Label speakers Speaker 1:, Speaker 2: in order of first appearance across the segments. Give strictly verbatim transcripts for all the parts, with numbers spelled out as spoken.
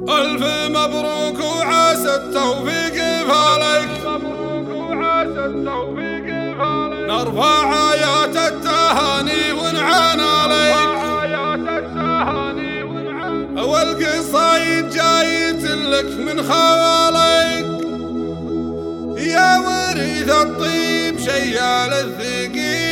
Speaker 1: ألف مبروك وعسى التوفيق فالك، نرفع آيات التهاني ونعان عليك، والقصايد جايت لك من خواليك يا وريث الطيب شيال الثقيل.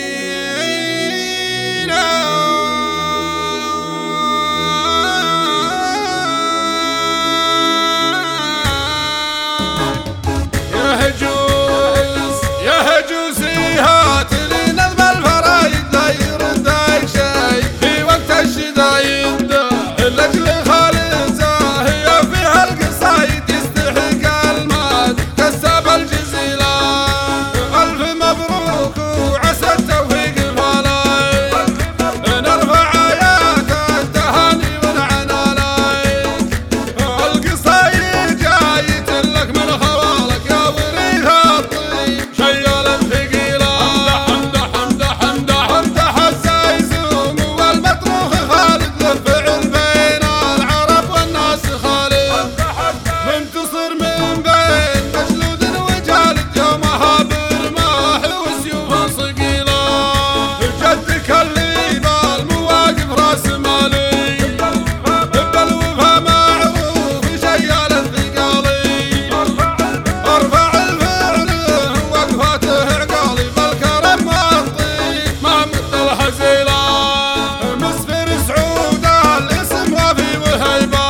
Speaker 1: يهجوز يهجوز هات لي نظم الفرايد لا يردك شي في وقت الشدايد لاجل خالد زاهية فيها القصايد يستحق الماد كسب الجزيلة. ألف مبروك وعسى التوفيق فالك، نرفع آيات التهاني ونعن عليك، القصايد جايت لك من خوالك يا وريث الطيب شيال الثقيلة. حمده حمده حمده حمده الزايزوم والمطروخ خالد ذو الفعل بين العرب والناس خالد، منتصر من بين مجلود وجالد يومها برماح وسيوف صقيلة. جدك اللي بالمواقف راس مالي بالوفا معروف شيال الثقالي، ارفع الفعل وقفاته عقالي بالكرم والطيب ما مثل الحزيلة. مسفر سعود الاسم وفي وهيبة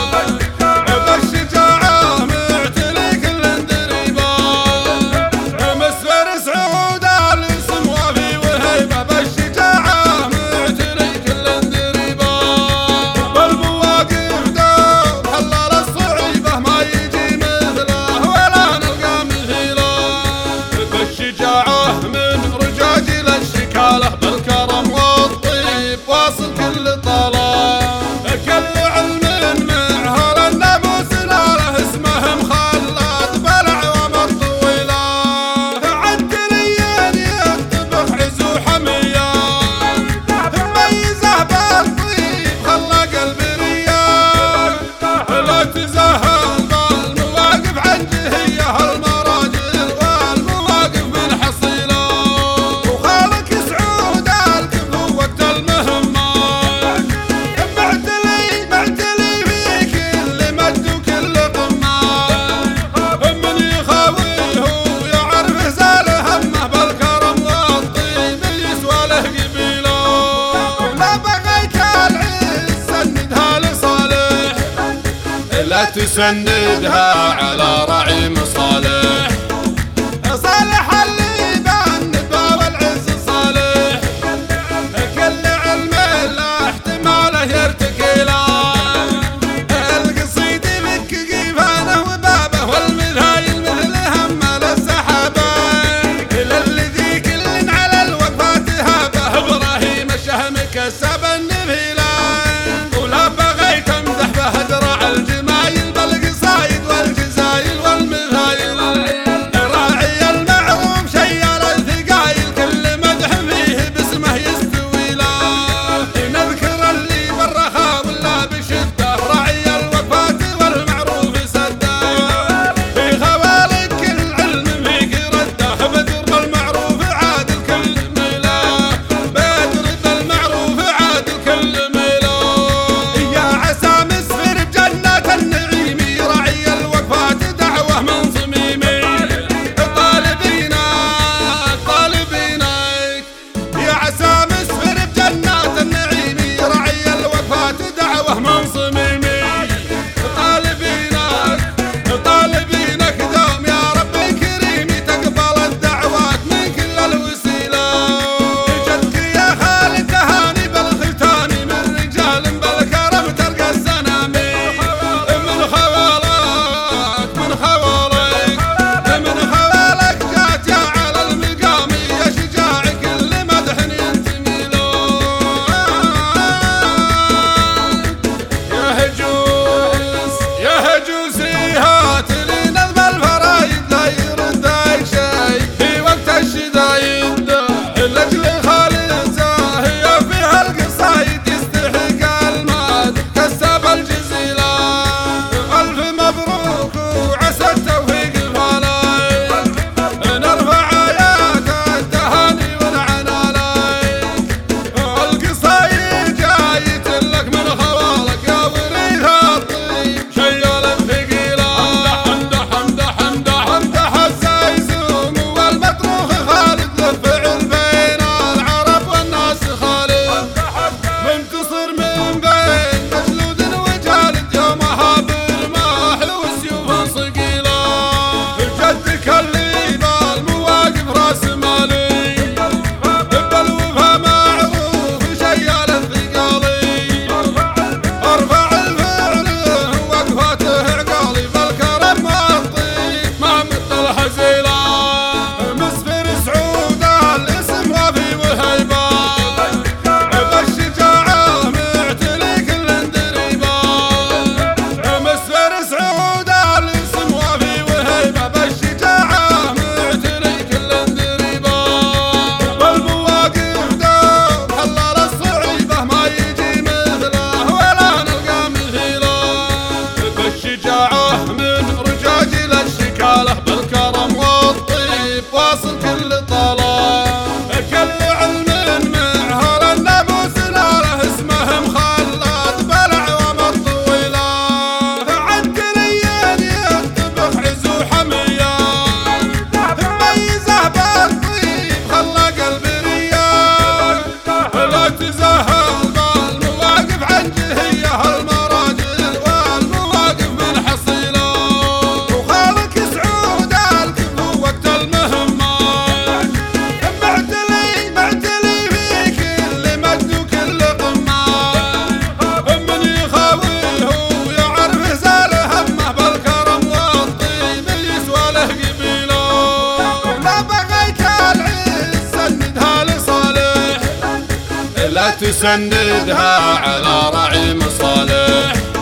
Speaker 1: بالشجاعة معتلي كل دريبة، مسفر سعود الاسم وفي وهيبة بالشجاعة معتلي كل دريبة، بالمواقف دوب حلال الصعيبة ما يجي مثله ولا نلقى مثيله، بالشجاعة من رجاجيل الشكالة بالكرم والطيب واصل كل طلب، كل علم معهر الناموس ناله اسمه مخلد بالأعوام الطويلة، عدليا يطبخ عز وحمية مميزه بالطيب خلى قلبي ريان، لا تزهل بالمواقف عن جهية المراجل والمواقف من حصيلة، وخالك سعود الكفو وقت المهمة معتلي معتلي في كل مجد وكل قمة، من يخاويه ويعرف زال همه بالكرم والطيب يسوى له قبيله، ولا بغيت العز سندها لصالح لا تسندها على رعي مصالح، صالح اللي بالنبا والعز صالح كل علم له احتماله يرتقي له، القصيد بك قيفانه وبابه والمذايل مثل همه للسحابة، للذي كل على الوقفات هابه ابراهيم الشهم كسب النبيله، ولا بغيت امدح به درع الجمايل بالقصايد والجزايل والمذايل. لا تسندها على رعي مصالح.